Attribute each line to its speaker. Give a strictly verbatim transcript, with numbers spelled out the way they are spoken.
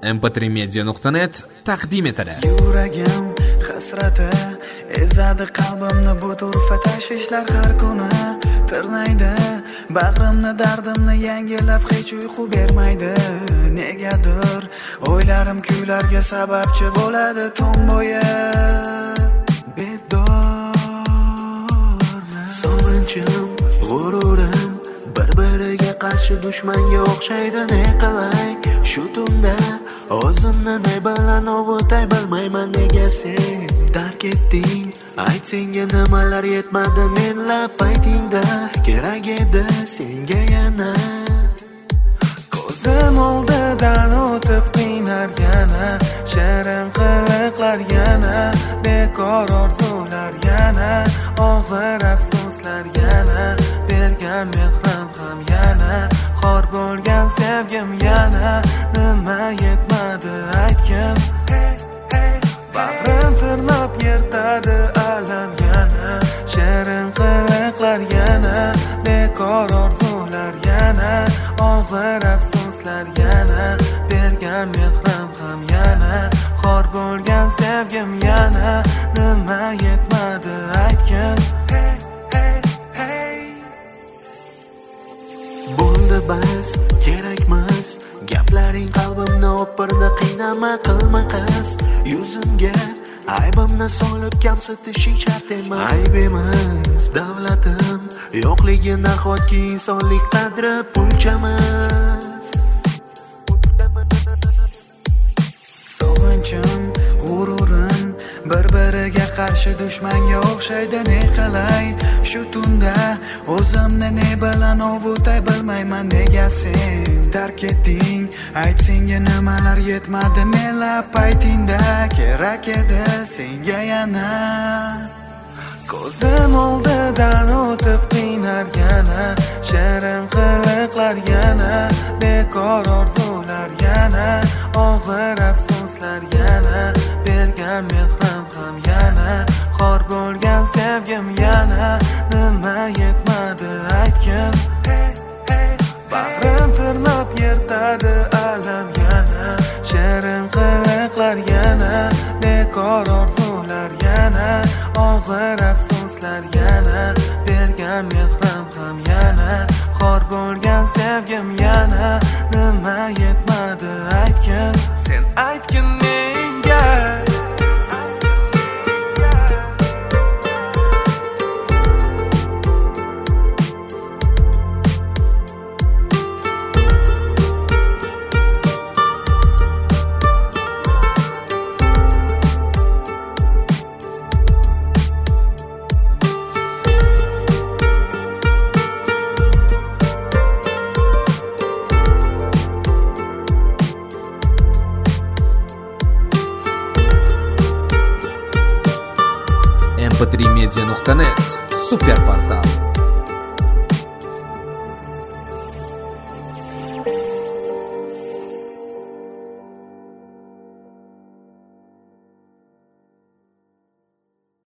Speaker 1: em p три media nuqta net taqdim etadi.
Speaker 2: Yuragim hasrati ezadi qalbimni, bu turfa tashvishlar har kuni tirnaydi bag'rimni, dardimni yangilab hech uyqu bermaydi. Negadir o'ylarim kuylarga sababchi bo'ladi tun bo'yi. Bedor sog'inchim, g'ururim bir-biriga qarshi dushmanga o'xshaydi. Ne qilay shu tunda o'zimni ne bilan ovutay bilmayman. Nega sen tark etding? Ayt, senga nimalar yetmadi menlab paytingda? Kerak edi senga yana. Ko'zim oldidan o'tib qiynar yana, shirin qiliqlar yana, bekor orzular yana, og'ir afsuslar yana, bergan mehrim ham yana, xor bo'lgan sevgim yana. Nima yetmadi aytgin, bag'rim tirnab yirtadi alam yana, shirin qiliqlar yana, bekor orzular yana, og'ir afsuslar yana, bergan mehrim ham yana, xor bo'lgan sevgim yana. Nima yetmadi aytgin, bo'ldi bas, kerakmas gaplaring qalbimni o'pirdi. Qiynama, qilma qasd yuzimga, aybimni solib kamsitishing shart emas. Ayb emas davlatim yo'qligi, nahotki insonlik qadri pulchamas. Sog'inchim, g'ururim bir-biriga qarshi dushmanga o'xshaydi. Ne qilay shu tunda o'zimni ne bilan ovutay bilmayman. Nega sen tark etding? Ayt, senga nimalar yetmadi menlab paytingda? Kerak edi senga yana. Ko'zim oldidan o'tib qiynar yana, shirin qiliqlar yana, bekor orzular yana, og'ir afsuslar yana, bergan mehrim ham yana, xor bo'lgan sevgim yana. Nima yetmadi aytgin, bag'rim tirnab yirtadi alam yana, shirin qiliqlar yana, bekor orzular yana, og'ir afsuslar yana, bergan mehrim ham yana, xor bo'lgan sevgim yana. Nima yetmadi aytgin, sen aytgin menga.
Speaker 1: em p три media nuqta net super portal.